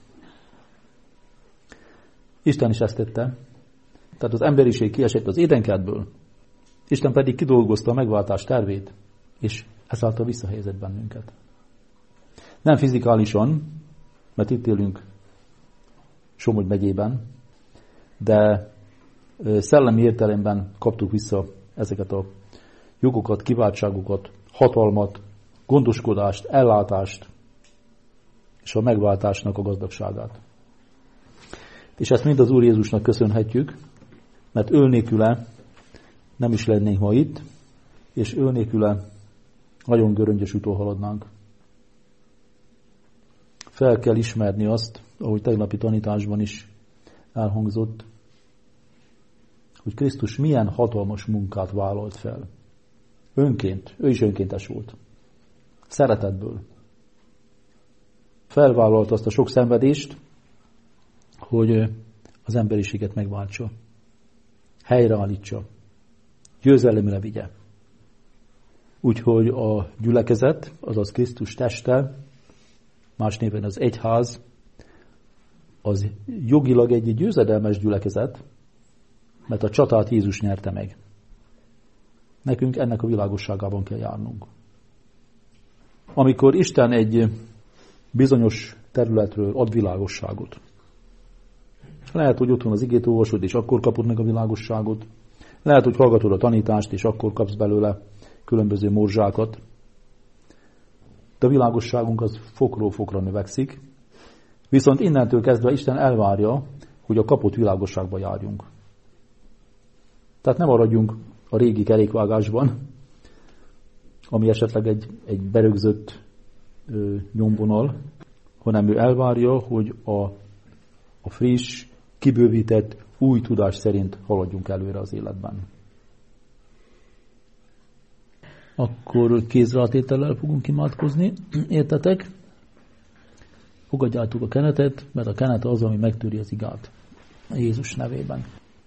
Isten is ezt tette. Tehát az emberiség kiesett az édenkertből, Isten pedig kidolgozta a megváltás tervét, és ezáltal visszahelyezett bennünket. Nem fizikálisan, mert itt élünk Somogy megyében, de szellemi értelemben kaptuk vissza ezeket a jogokat, kiváltságokat, hatalmat, gondoskodást, ellátást, és a megváltásnak a gazdagságát. És ezt mind az Úr Jézusnak köszönhetjük, mert ő nélküle nem is lennénk ma itt, és ő nélküle nagyon göröngyös úton haladnánk. Fel kell ismerni azt, ahogy tegnapi tanításban is elhangzott, hogy Krisztus milyen hatalmas munkát vállalt fel. Önként, ő is önkéntes volt. Szeretetből. Felvállalt azt a sok szenvedést, hogy az emberiséget megváltsa. Helyreállítsa. győzelemre vigye. Úgyhogy a gyülekezet, azaz Krisztus teste, más néven az egyház, az jogilag egy győzedelmes gyülekezet, mert a csatát Jézus nyerte meg. Nekünk ennek a világosságában kell járnunk. Amikor Isten egy bizonyos területről ad világosságot, lehet, hogy otthon az igét olvasod, és akkor kapod meg a világosságot, lehet, hogy hallgatod a tanítást, és akkor kapsz belőle különböző morzsákat, de a világosságunk az fokról fokra növekszik, viszont innentől kezdve Isten elvárja, hogy a kapott világosságba járjunk. Tehát nem maradjunk a régi kerékvágásban, ami esetleg egy, egy berögzött ö, nyomvonal, hanem ő elvárja, hogy a, a friss, kibővített, új tudás szerint haladjunk előre az életben. Akkor kézrátétellel fogunk imádkozni, értetek? Fogadjátok a kenetet, mert a kenet az, ami megtöri az igát. Jézus nevében.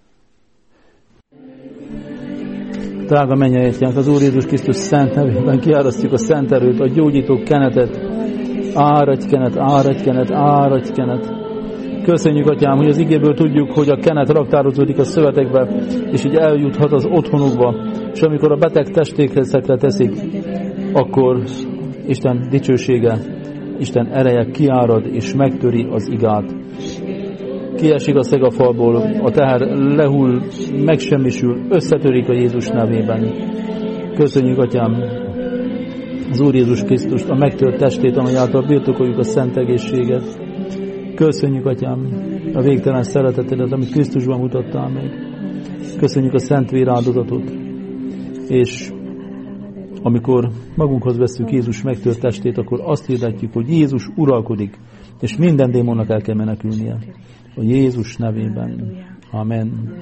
Drága mennyei Atyánk, az Úr Jézus Krisztus szent nevében kiárasztjuk a szent erőt, a gyógyító kenetet. Áradj kenet, áradj kenet, áradj kenet. Köszönjük, Atyám, hogy az igéből tudjuk, hogy a kenet raktározódik a szövetekbe, és így eljuthat az otthonukba, és amikor a beteg testékre teszik, akkor Isten dicsősége, Isten ereje kiárad és megtöri az igát. Kiesik a szegafalból, a teher lehull, megsemmisül, összetörik a Jézus nevében. Köszönjük, Atyám, az Úr Jézus Krisztust, a megtört testét, amely által birtokoljuk a szent egészséget. Köszönjük, Atyám, a végtelen szeretetedet, amit Krisztusban mutattál meg. Köszönjük a szent véráldozatot, és amikor magunkhoz vesszük Jézus megtört testét, akkor azt hirdetjük, hogy Jézus uralkodik, és minden démonnak el kell menekülnie. A Jézus nevében. Amen.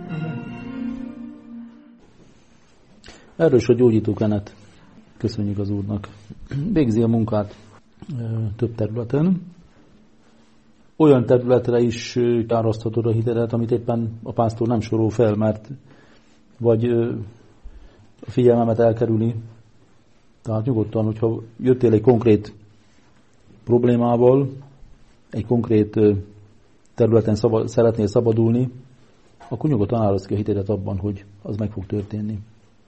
Erős a gyógyító kenet. Köszönjük az Úrnak. Végzi a munkát több területen. Olyan területre is áraszthatod a hitedet, amit éppen a pásztor nem sorol fel, mert vagy a figyelmemet elkerüli. Tehát nyugodtan, hogyha jöttél egy konkrét problémával, egy konkrét területen szabad, szeretnél szabadulni, akkor nyugodtan áraszt ki a hitedet abban, hogy az meg fog történni.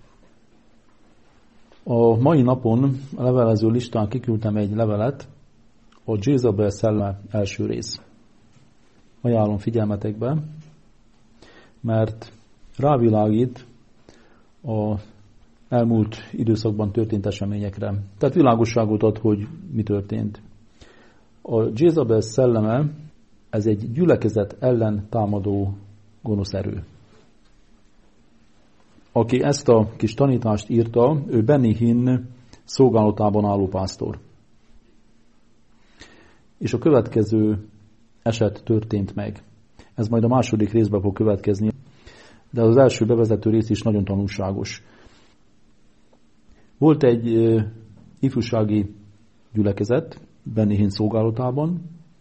A mai napon a levelező listán kiküldtem egy levelet, a Jézabel szelleme első rész. Ajánlom figyelmetekbe, mert rávilágít a elmúlt időszakban történt eseményekre. Tehát világosságot ad, hogy mi történt. A Jézabel szelleme, ez egy gyülekezet ellen támadó gonosz erő. Aki ezt a kis tanítást írta, ő Benny Hinn szolgálatában álló pásztor. És a következő eset történt meg. Ez majd a második részben fog következni, de az első bevezető rész is nagyon tanulságos. Volt egy uh, ifjúsági gyülekezet Benny Hinn szolgálatában.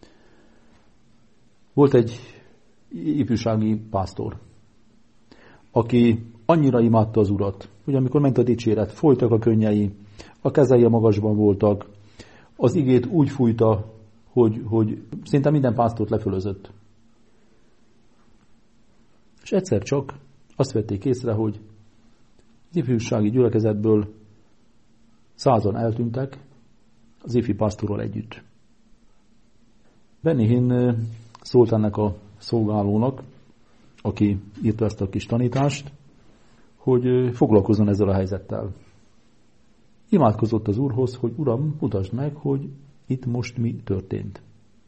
Volt egy ifjúsági pásztor, aki annyira imádta az Urat, hogy amikor ment a dicséret, folytak a könnyei, a kezei a magasban voltak, az igét úgy fújta, hogy, hogy szinte minden pásztort lefölözött. És egyszer csak azt vették észre, hogy az ifjúsági gyülekezetből százan eltűntek az ifi pásztorral együtt. Benny Hinn szólt ennek a szolgálónak, aki írta ezt a kis tanítást, hogy foglalkozzon ezzel a helyzettel. Imádkozott az Úrhoz, hogy Uram, mutasd meg, hogy itt most mi történt.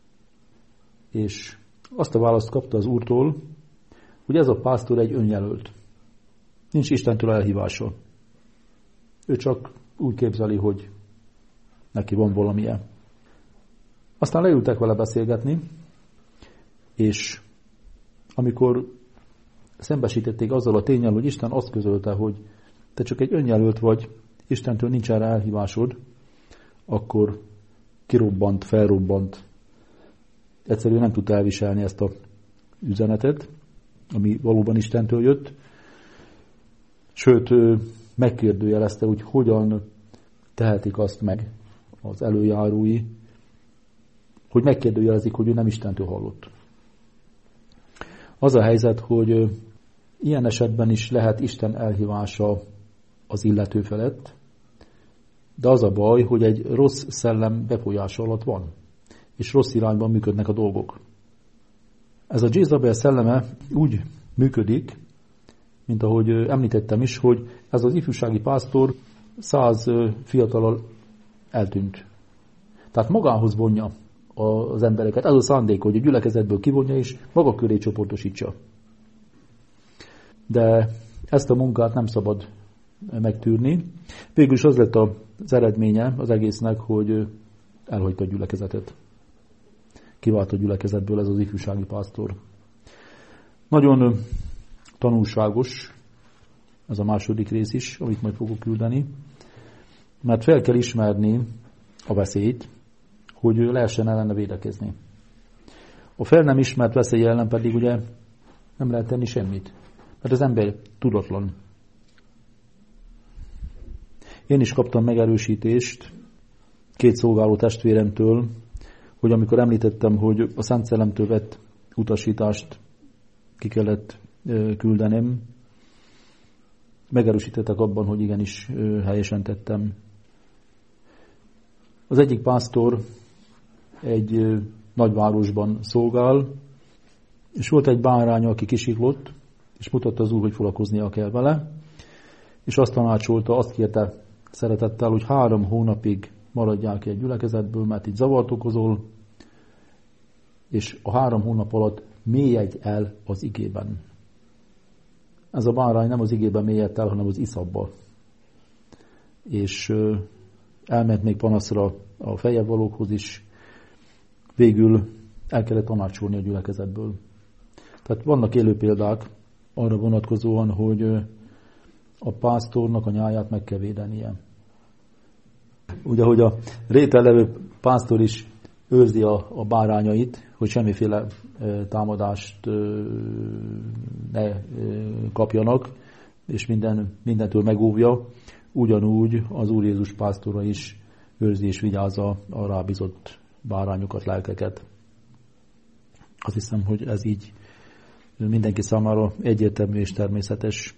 És azt a választ kapta az Úrtól, hogy ez a pásztor egy önjelölt. Nincs Istentől elhívása. Ő csak úgy képzeli, hogy neki van valamije. Aztán leültek vele beszélgetni, és amikor szembesítették azzal a ténnyel, hogy Isten azt közölte, hogy te csak egy önjelölt vagy, Istentől nincs erre elhívásod, akkor kirobbant, felrobbant. Egyszerűen nem tudta elviselni ezt a üzenetet, ami valóban Istentől jött, Sőt, megkérdőjelezte, hogy hogyan tehetik azt meg az előjárói, hogy megkérdőjelezik, hogy ő nem Istentől hallott. Az a helyzet, hogy ilyen esetben is lehet Isten elhívása az illető felett, de az a baj, hogy egy rossz szellem befolyása alatt van, és rossz irányban működnek a dolgok. Ez a Jézabel szelleme úgy működik, mint ahogy említettem is, hogy ez az ifjúsági pásztor száz fiatalal eltűnt. Tehát magához vonja az embereket. Ez a szándék, hogy a gyülekezetből kivonja és maga köré csoportosítsa. De ezt a munkát nem szabad megtűrni. Végülis az lett az eredménye az egésznek, hogy elhagyta a gyülekezetet. Kivált a gyülekezetből ez az ifjúsági pásztor. Nagyon tanulságos ez a második rész is, amit majd fogok küldeni, mert fel kell ismerni a veszélyt, hogy lehessen ellene védekezni. A fel nem ismert veszély ellen pedig ugye nem lehet tenni semmit, mert az ember tudatlan. Én is kaptam megerősítést két szolgáló testvéremtől, hogy amikor említettem, hogy a Szent Szellemtől vett utasítást ki kellett küldenem, megerősítettek abban, hogy igenis helyesen tettem. Az egyik pásztor egy nagyvárosban szolgál, és volt egy báránya, aki kisiklott, és mutatta az úr, hogy foglalkoznia kell vele, és azt tanácsolta, azt kérte szeretettel, hogy három hónapig maradjál ki egy gyülekezetből, mert így zavart okozol, és a három hónap alatt mélyedj el az igében. Ez a bárány nem az igében mélyedt el, hanem az iszabba. És elment még panaszra a feljebb valókhoz is, végül el kellett tanácsolni a gyülekezetből. Tehát vannak élő példák arra vonatkozóan, hogy a pásztornak a nyáját meg kell védenie. Ugye, hogy a réten levő pásztor is őrzi a, a bárányait, hogy semmiféle e, támadást e, ne e, kapjanak, és minden, mindentől megóvja, ugyanúgy az Úr Jézus pásztora is őrzi és vigyázza a rábízott bárányokat, lelkeket. Azt hiszem, hogy ez így mindenki számára egyértelmű és természetes.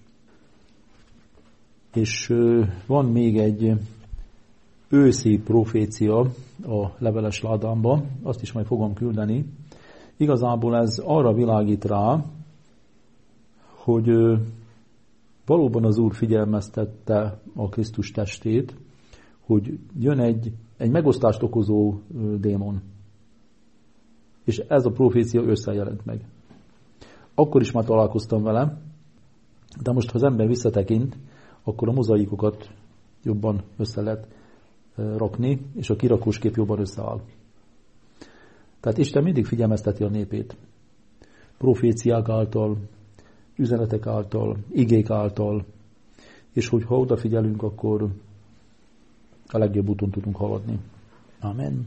És van még egy őszi profécia a leveles ládámban, azt is majd fogom küldeni. Igazából ez arra világít rá, hogy valóban az Úr figyelmeztette a Krisztus testét, hogy jön egy, egy megosztást okozó démon. És ez a profécia ősszel jelent meg. Akkor is már találkoztam vele, de most, ha az ember visszatekint, akkor a mozaikokat jobban össze lehet rakni, és a kirakós kép jobban összeáll. Tehát Isten mindig figyelmezteti a népét. Proféciák által, üzenetek által, igék által, és hogyha odafigyelünk, akkor a legjobb úton tudunk haladni. Amen.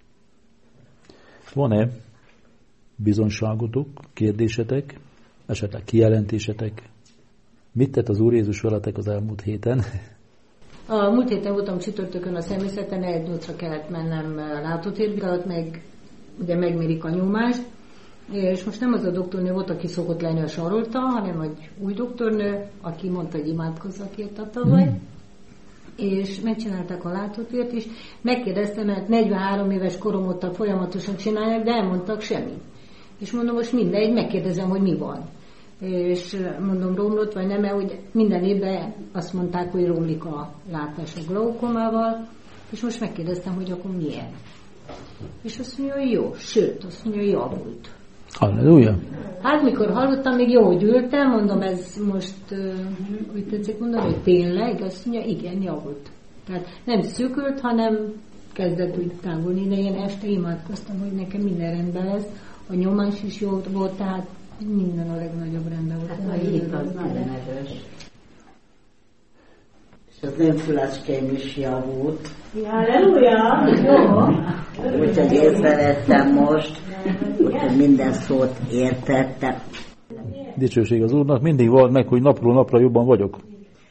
Van-e bizonyságotok, kérdésetek, esetleg kijelentésetek? Mit tett az Úr Jézus veletek az elmúlt héten? A múlt héten voltam csütörtökön a személyzeten, egy nyolcra kellett mennem látótérvizsgálat, meg ugye megmérik a nyomást, és most nem az a doktornő volt, aki szokott lenni a sarolta, hanem egy új doktornő, aki mondta, hogy imádkozzak érte tavaly, mm. és megcsinálták a látótért is. Megkérdeztem, mert negyvenhárom éves korom óta folyamatosan csinálják, de elmondtak semmit. És mondom, most mindegy, megkérdezem, hogy mi van. És mondom, romlott vagy nem, mert hogy minden évben azt mondták, hogy romlik a látás a glaukomával, és most megkérdeztem, hogy akkor milyen. És azt mondja, hogy jó, sőt, azt mondja, hogy javult. Halleluja! Hát mikor hallottam, még jó, hogy ültem, mondom, ez most, úgy tetszik mondani, hogy tényleg, azt mondja, igen, javult. Tehát nem szűkült, hanem kezdett úgy távolni, de én este imádkoztam, hogy nekem minden rendben lesz, a nyomás is jó volt, tehát minden a legnagyobb rendben volt. Hát a híd az nagyon erős. És az én fülecskeim is javult. Halleluja! Úgyhogy észrevettem most, úgyhogy minden szót értettem. Dicsőség az Úrnak, mindig van meg, hogy napról napra jobban vagyok.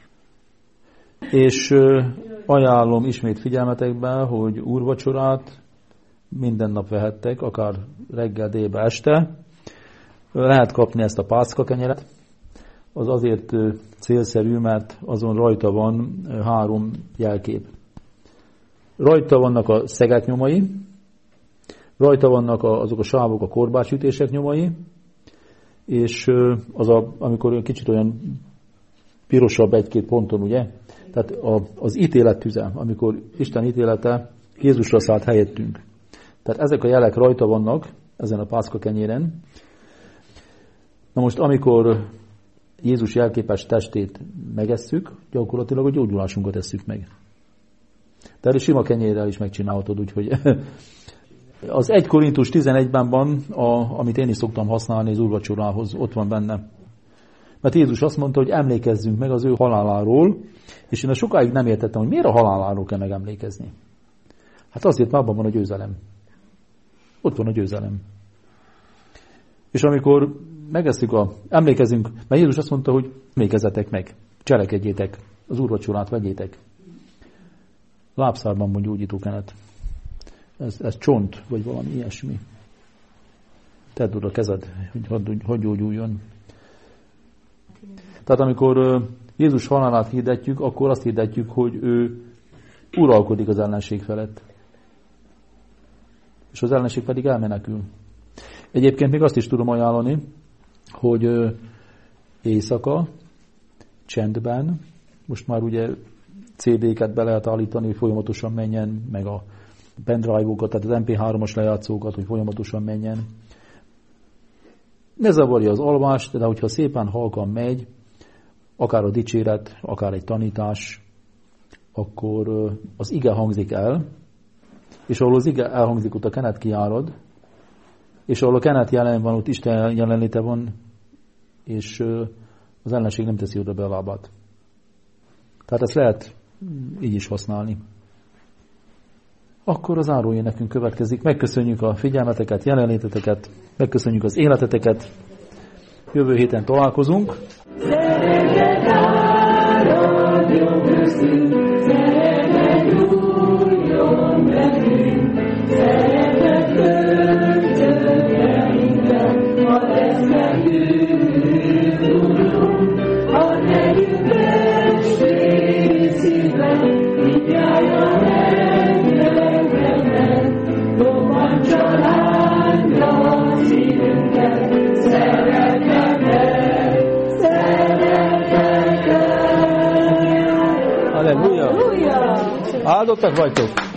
És ajánlom ismét figyelmetekbe, hogy úrvacsorát minden nap vehettek, akár reggel, délbe, este. Lehet kapni ezt a pászka kenyeret. Az azért célszerű, mert azon rajta van három jelkép. Rajta vannak a szegek nyomai, rajta vannak azok a sávok, a korbácsütések nyomai, és az a, amikor kicsit olyan pirosabb egy-két ponton, ugye? Tehát a, az ítélet tüze, amikor Isten ítélete Jézusra szállt helyettünk. Tehát ezek a jelek rajta vannak ezen a pászka kenyéren. Na most, amikor Jézus jelképes testét megesszük, gyakorlatilag a gyógyulásunkat esszük meg. Tehát a sima kenyérrel is megcsinálhatod, úgyhogy az egy Korintus tizenegyben van, a, amit én is szoktam használni az úrvacsorához, ott van benne. Mert Jézus azt mondta, hogy emlékezzünk meg az ő haláláról, és én sokáig nem értettem, hogy miért a haláláról kell megemlékezni. Hát azért, mert abban van a győzelem. Ott van a győzelem. És amikor megesszük a, emlékezünk, mert Jézus azt mondta, hogy emlékezzetek meg, cselekedjétek, az úrvacsorát vegyétek. Lábszárban van gyógyítókenet. Ez, ez csont, vagy valami ilyesmi. Tedd oda a kezed, hogy hadd hadd gyógyuljon. Tehát amikor Jézus halálát hirdetjük, akkor azt hirdetjük, hogy ő uralkodik az ellenség felett. És az ellenség pedig elmenekül. Egyébként még azt is tudom ajánlani, hogy éjszaka, csendben, most már ugye cé dé-ket be lehet állítani, hogy folyamatosan menjen, meg a pendrive-okat, tehát az em pé hármas lejátszókat, hogy folyamatosan menjen. Ne zavarja az alvást, de hogyha szépen halkan megy, akár a dicséret, akár egy tanítás, akkor az ige hangzik el, és ahol az ige elhangzik, ott a kenet kiárad, és ahol a kenet jelen van, ott Isten jelenléte van, és az ellenség nem teszi oda be a lábát. Tehát ezt lehet így is használni. Akkor az záróénekünk következik. Megköszönjük a figyelmeteket, jelenléteteket, megköszönjük az életeteket. Jövő héten találkozunk. Áldottak vagytok!